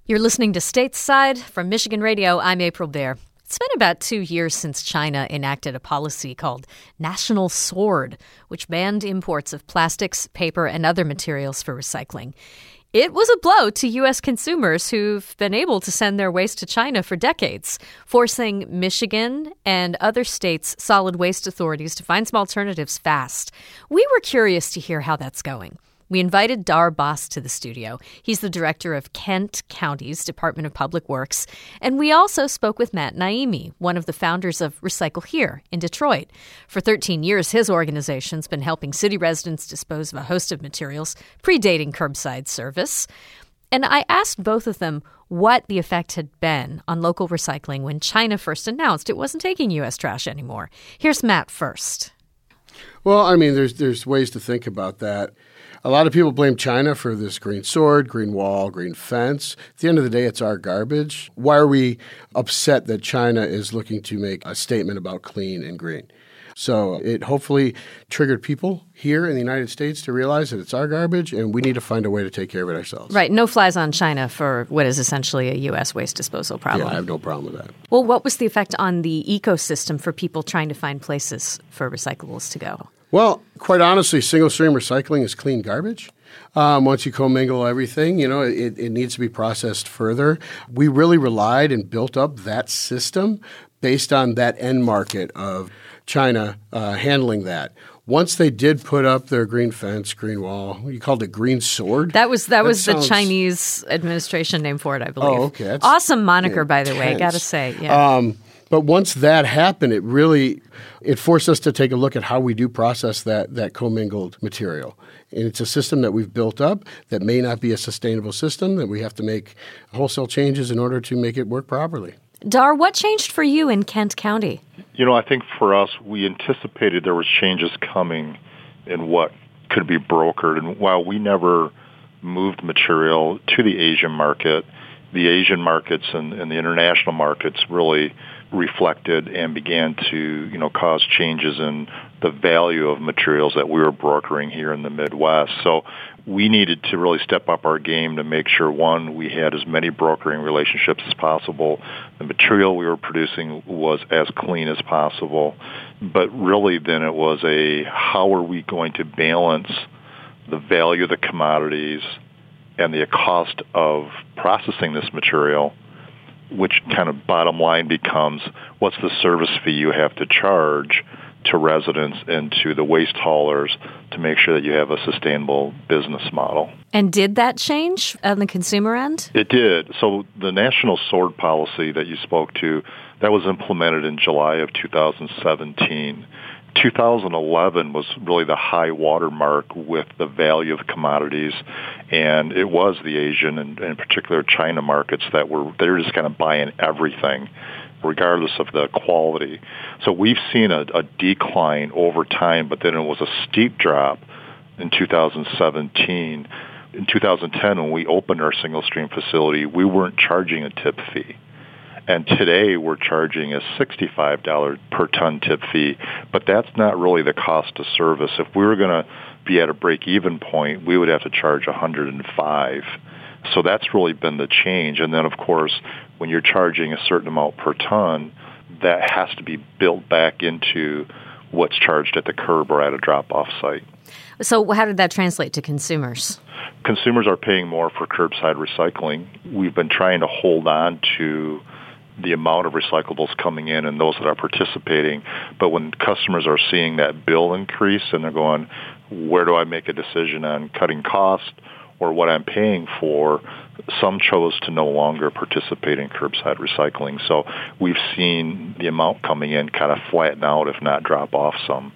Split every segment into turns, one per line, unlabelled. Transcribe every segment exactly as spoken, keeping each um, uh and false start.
You're listening to Stateside from Michigan Radio. I'm April Baer. It's been about two years since China enacted a policy called National Sword, which banned imports of plastics, paper, and other materials for recycling. It was a blow to U S consumers who've been able to send their waste to China for decades, forcing Michigan and other states' solid waste authorities to find some alternatives fast. We were curious to hear how that's going. We invited Dar Bos to the studio. He's the director of Kent County's Department of Public Works. And we also spoke with Matt Naimi, one of the founders of Recycle Here in Detroit. For thirteen years, his organization's been helping city residents dispose of a host of materials, predating curbside service. And I asked both of them what the effect had been on local recycling when China first announced it wasn't taking U S trash anymore. Here's Matt first.
Well, I mean, there's there's ways to think about that. A lot of people blame China for this green sword, green wall, green fence. At the end of the day, it's our garbage. Why are we upset that China is looking to make a statement about clean and green? So it hopefully triggered people here in the United States to realize that it's our garbage and we need to find a way to take care of it ourselves.
Right. No flies on China for what is essentially a U S waste disposal problem.
Yeah, I have no problem with that.
Well, what was the effect on the ecosystem for people trying to find places for recyclables to go?
Well, quite honestly, single-stream recycling is clean garbage. Um, once you commingle everything, you know, it, it needs to be processed further. We really relied and built up that system based on that end market of China uh, handling that. Once they did put up their green fence, green wall, you called it green sword?
That was that, that was
sounds...
the Chinese administration name for it, I believe.
Oh, okay. That's
awesome moniker,
intense.
by the way, I got to say. Yeah.
Um, But once that happened, it really it forced us to take a look at how we do process that that commingled material. And it's a system that we've built up that may not be a sustainable system, that we have to make wholesale changes in order to make it work properly.
Dar, what changed for you in Kent County?
You know, I think for us, we anticipated there was changes coming in what could be brokered. And while we never moved material to the Asian market, the Asian markets and, and the international markets really reflected and began to, you know, cause changes in the value of materials that we were brokering here in the Midwest. So we needed to really step up our game to make sure, one, we had as many brokering relationships as possible. The material we were producing was as clean as possible. But really then it was a, how are we going to balance the value of the commodities and the cost of processing this material, which kind of bottom line becomes what's the service fee you have to charge to residents and to the waste haulers to make sure that you have a sustainable business model.
And did that change on the consumer end?
It did. So the National Sword policy that you spoke to, that was implemented in July of two thousand seventeen. two thousand eleven was really the high water mark with the value of commodities, and it was the Asian and in particular China markets that were they were just kind of buying everything, regardless of the quality. So we've seen a, a decline over time, but then it was a steep drop in two thousand seventeen. In two thousand ten, when we opened our single-stream facility, we weren't charging a tip fee. And today we're charging a sixty-five dollars per ton tip fee, but that's not really the cost of service. If we were going to be at a break-even point, we would have to charge one hundred five dollars. So that's really been the change. And then, of course, when you're charging a certain amount per ton, that has to be built back into what's charged at the curb or at a drop-off site.
So how did that translate to consumers?
Consumers are paying more for curbside recycling. We've been trying to hold on to the amount of recyclables coming in and those that are participating. But when customers are seeing that bill increase and they're going, where do I make a decision on cutting cost or what I'm paying for, some chose to no longer participate in curbside recycling. So we've seen the amount coming in kind of flatten out, if not drop off some.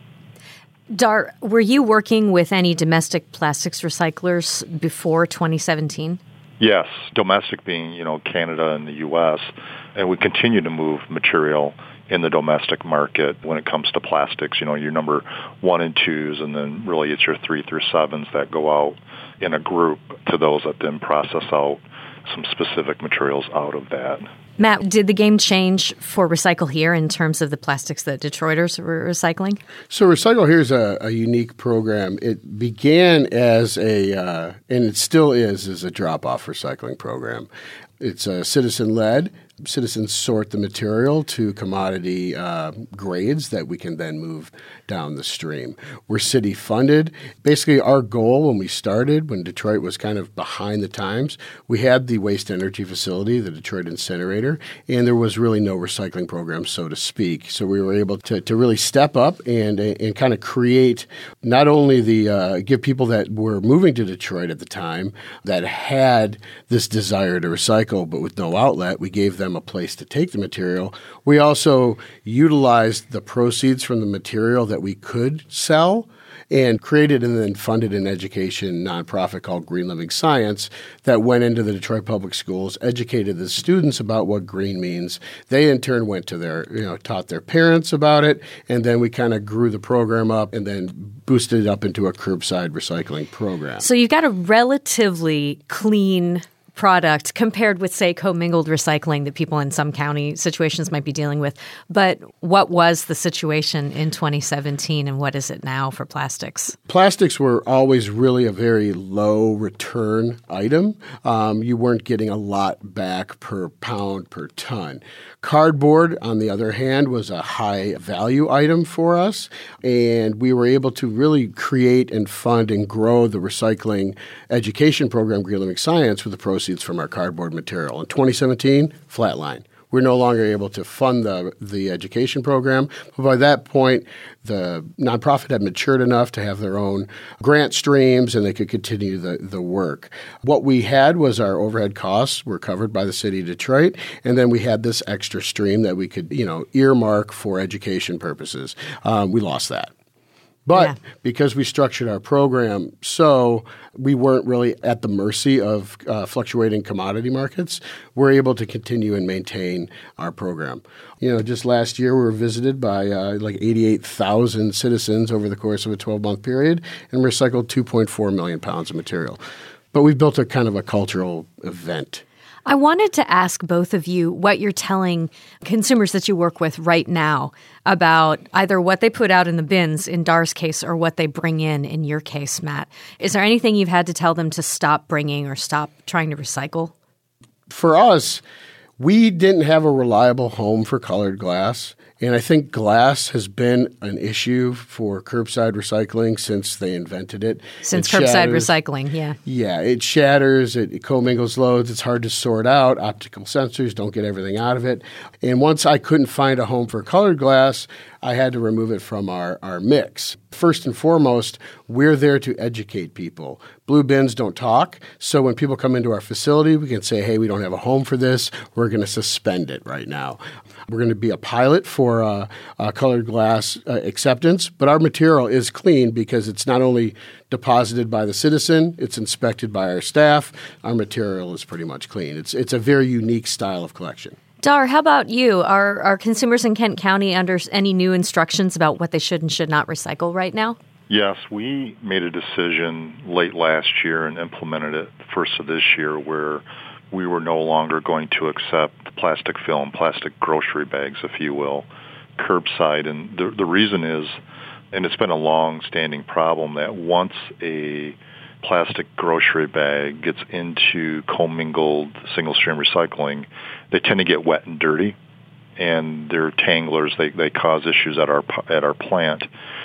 Dar, were you working with any domestic plastics recyclers before twenty seventeen?
Yes, domestic being, you know, Canada and the U S, and we continue to move material in the domestic market when it comes to plastics. You know, your number one and twos, and then really it's your three through sevens that go out in a group to those that then process out some specific materials out of that.
Matt, did the game change for Recycle Here in terms of the plastics that Detroiters were recycling?
So Recycle Here is a, a unique program. It began as a, uh, and it still is, as a drop-off recycling program. It's uh, citizen-led. Citizens sort the material to commodity uh, grades that we can then move down the stream. We're city funded. Basically, our goal when we started, when Detroit was kind of behind the times, we had the waste energy facility, the Detroit incinerator, and there was really no recycling program, so to speak. So we were able to, to really step up and and kind of create not only the uh, give people that were moving to Detroit at the time that had this desire to recycle but with no outlet, we gave them a place to take the material. We also utilized the proceeds from the material that we could sell and created and then funded an education nonprofit called Green Living Science that went into the Detroit Public Schools, educated the students about what green means. They in turn went to their, you know, taught their parents about it, and then we kind of grew the program up and then boosted it up into a curbside recycling program.
So you've got a relatively clean product compared with, say, commingled recycling that people in some county situations might be dealing with. But what was the situation in twenty seventeen and what is it now for plastics?
Plastics were always really a very low return item. Um, you weren't getting a lot back per pound per ton. Cardboard, on the other hand, was a high value item for us, and we were able to really create and fund and grow the recycling education program, Green Living Science, with the proceeds from our cardboard material. In twenty seventeen, flatline. We're no longer able to fund the the education program. But by that point, the nonprofit had matured enough to have their own grant streams and they could continue the, the work. What we had was our overhead costs were covered by the city of Detroit, and then we had this extra stream that we could, you know, earmark for education purposes. Um, we lost that. But yeah. because we structured our program so we weren't really at the mercy of uh, fluctuating commodity markets, we're able to continue and maintain our program. You know, just last year we were visited by uh, like eighty-eight thousand citizens over the course of a twelve-month period and recycled two point four million pounds of material. But we've built a kind of a cultural event.
I wanted to ask both of you what you're telling consumers that you work with right now about either what they put out in the bins in Dar's case or what they bring in in your case, Matt. Is there anything you've had to tell them to stop bringing or stop trying to recycle?
For us, we didn't have a reliable home for colored glass. And I think glass has been an issue for curbside recycling since they invented it.
Since
it
curbside
shatters,
recycling, yeah.
Yeah, it shatters, it, it commingles loads, it's hard to sort out. Optical sensors don't get everything out of it. And once I couldn't find a home for colored glass, I had to remove it from our, our mix. First and foremost, we're there to educate people. Blue bins don't talk, so when people come into our facility, we can say, hey, we don't have a home for this. We're going to suspend it right now. We're going to be a pilot for uh, uh, colored glass uh, acceptance, but our material is clean because it's not only deposited by the citizen, it's inspected by our staff. Our material is pretty much clean. It's it's a very unique style of collection.
Dar, how about you? Are, are consumers in Kent County under any new instructions about what they should and should not recycle right now?
Yes, we made a decision late last year and implemented it the first of this year where we were no longer going to accept plastic film, plastic grocery bags, if you will, curbside. And the, the reason is, and it's been a long-standing problem, that once a plastic grocery bag gets into commingled single-stream recycling, they tend to get wet and dirty, and they're tanglers. They, they cause issues at our at our plant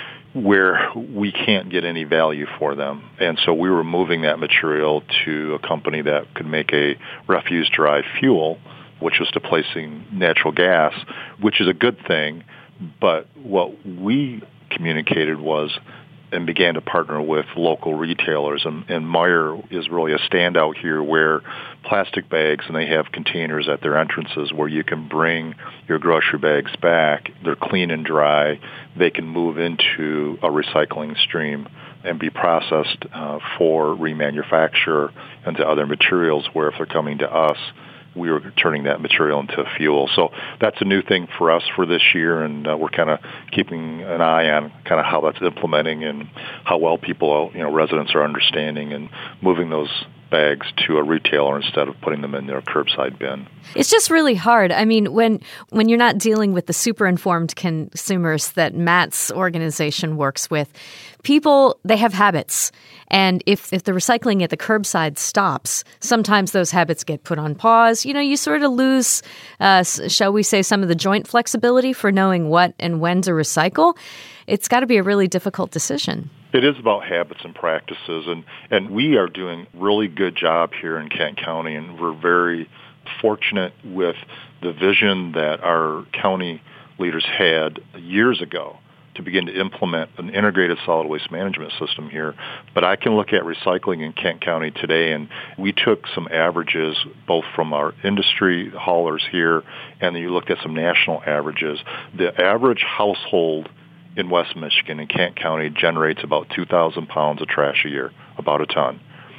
where we can't get any value for them. And so we were moving that material to a company that could make a refuse-derived fuel, which was displacing natural gas, which is a good thing. But what we communicated was and began to partner with local retailers. And, and Meijer is really a standout here where plastic bags, and they have containers at their entrances where you can bring your grocery bags back. They're clean and dry. They can move into a recycling stream and be processed uh, for remanufacture into other materials where if they're coming to us, we were turning that material into fuel. So that's a new thing for us for this year, and uh, we're kind of keeping an eye on kind of how that's implementing and how well people, you know, residents are understanding and moving those bags to a retailer instead of putting them in their curbside bin.
It's just really hard. I mean, when when you're not dealing with the super informed consumers that Matt's organization works with, people, they have habits. And if, if the recycling at the curbside stops, sometimes those habits get put on pause. You know, you sort of lose, uh, shall we say, some of the joint flexibility for knowing what and when to recycle. It's got to be a really difficult decision.
It is about habits and practices, and, and we are doing a really good job here in Kent County, and we're very fortunate with the vision that our county leaders had years ago to begin to implement an integrated solid waste management system here. But I can look at recycling in Kent County today, and we took some averages both from our industry haulers here, and then you looked at some national averages. The average household in West Michigan, in Kent County, generates about two thousand pounds of trash a year, about a ton.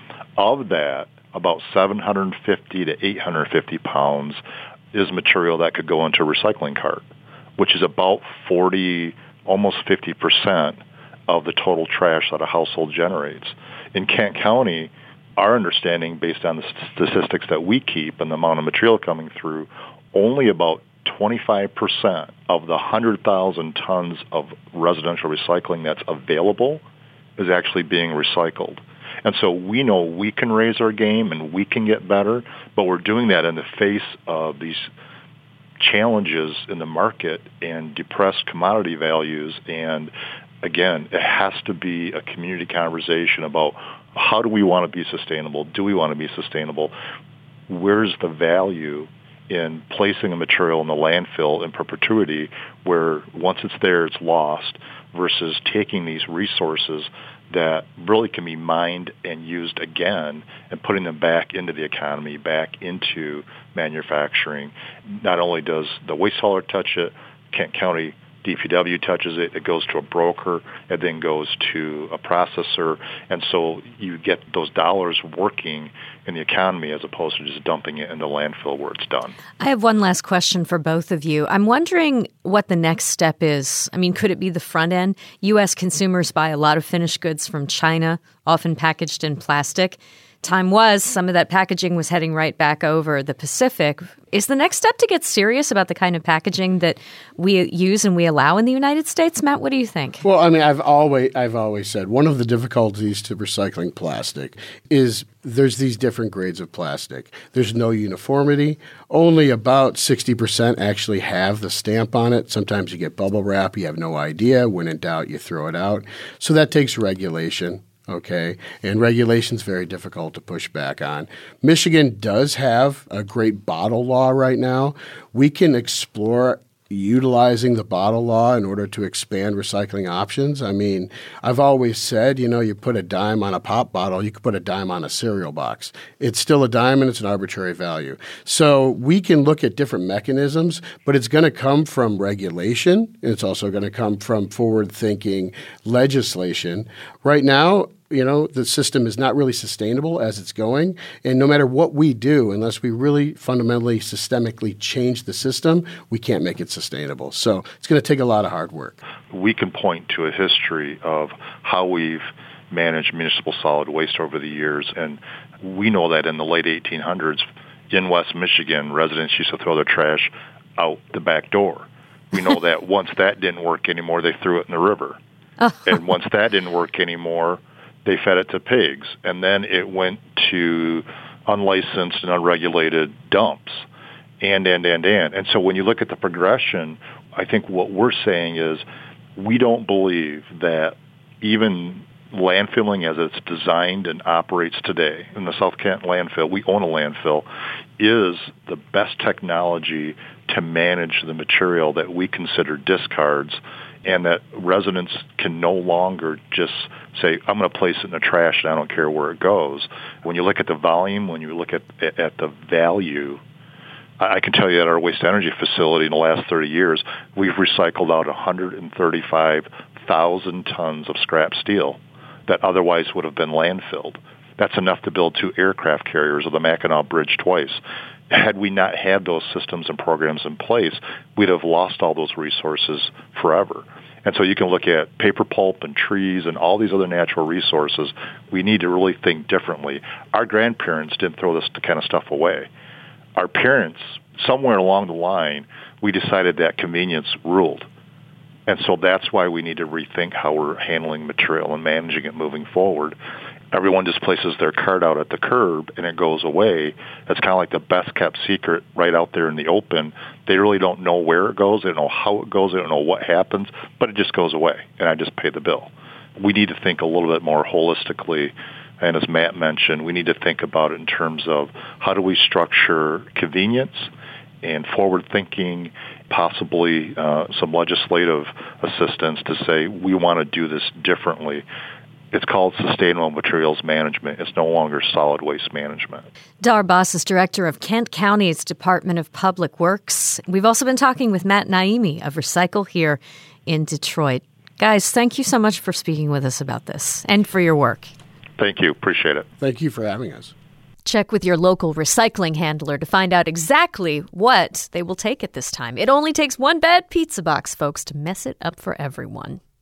Of that, about seven hundred fifty to eight hundred fifty pounds is material that could go into a recycling cart, which is about forty, almost fifty percent of the total trash that a household generates. In Kent County, our understanding, based on the statistics that we keep and the amount of material coming through, only about twenty-five percent of the one hundred thousand tons of residential recycling that's available is actually being recycled. And so we know we can raise our game and we can get better, but we're doing that in the face of these challenges in the market and depressed commodity values. And again, it has to be a community conversation about how do we want to be sustainable? Do we want to be sustainable? Where's the value in placing a material in the landfill in perpetuity where once it's there, it's lost, versus taking these resources that really can be mined and used again and putting them back into the economy, back into manufacturing. Not only does the waste hauler touch it, Kent County D P W touches it, it goes to a broker, it then goes to a processor, and so you get those dollars working in the economy as opposed to just dumping it in the landfill where it's done.
I have one last question for both of you. I'm wondering what the next step is. I mean, could it be the front end? U S consumers buy a lot of finished goods from China, often packaged in plastic. Time was, some of that packaging was heading right back over the Pacific. Is the next step to get serious about the kind of packaging that we use and we allow in the United States? Matt, what do you think?
Well, I mean, I've always I've always said one of the difficulties to recycling plastic is there's these different grades of plastic. There's no uniformity. Only about sixty percent actually have the stamp on it. Sometimes you get bubble wrap. You have no idea. When in doubt, you throw it out. So that takes regulation. Okay, and regulation's very difficult to push back on. Michigan does have a great bottle law right now. We can explore utilizing the bottle law in order to expand recycling options. I mean, I've always said, you know, you put a dime on a pop bottle, you could put a dime on a cereal box. It's still a dime and it's an arbitrary value. So we can look at different mechanisms, but it's going to come from regulation. And it's also going to come from forward-thinking legislation. Right now, you know, the system is not really sustainable as it's going. And no matter what we do, unless we really fundamentally, systemically change the system, we can't make it sustainable. So it's going to take a lot of hard work.
We can point to a history of how we've managed municipal solid waste over the years. And we know that in the late eighteen hundreds, in West Michigan, residents used to throw their trash out the back door. We know that once that didn't work anymore, they threw it in the river. And once that didn't work anymore, they fed it to pigs, and then it went to unlicensed and unregulated dumps, and, and, and, and. And so when you look at the progression, I think what we're saying is we don't believe that even landfilling as it's designed and operates today in the South Kent landfill, we own a landfill, is the best technology to manage the material that we consider discards, and that residents can no longer just say, I'm going to place it in the trash and I don't care where it goes. When you look at the volume, when you look at at the value, I can tell you at our waste energy facility in the last thirty years, we've recycled out one hundred thirty-five thousand tons of scrap steel that otherwise would have been landfilled. That's enough to build two aircraft carriers or the Mackinac Bridge twice. Had we not had those systems and programs in place, we'd have lost all those resources forever. And so you can look at paper pulp and trees and all these other natural resources. We need to really think differently. Our grandparents didn't throw this kind of stuff away. Our parents, somewhere along the line, we decided that convenience ruled. And so that's why we need to rethink how we're handling material and managing it moving forward. Everyone just places their cart out at the curb and it goes away. It's kind of like the best kept secret right out there in the open. They really don't know where it goes. They don't know how it goes. They don't know what happens, but it just goes away and I just pay the bill. We need to think a little bit more holistically. And as Matt mentioned, we need to think about it in terms of how do we structure convenience and forward thinking, possibly uh, some legislative assistance to say we want to do this differently. It's called sustainable materials management. It's no longer solid waste management.
Dar Boss is director of Kent County's Department of Public Works. We've also been talking with Matt Naimi of Recycle here in Detroit. Guys, thank you so much for speaking with us about this and for your work.
Thank you. Appreciate it.
Thank you for having us.
Check with your local recycling handler to find out exactly what they will take at this time. It only takes one bad pizza box, folks, to mess it up for everyone.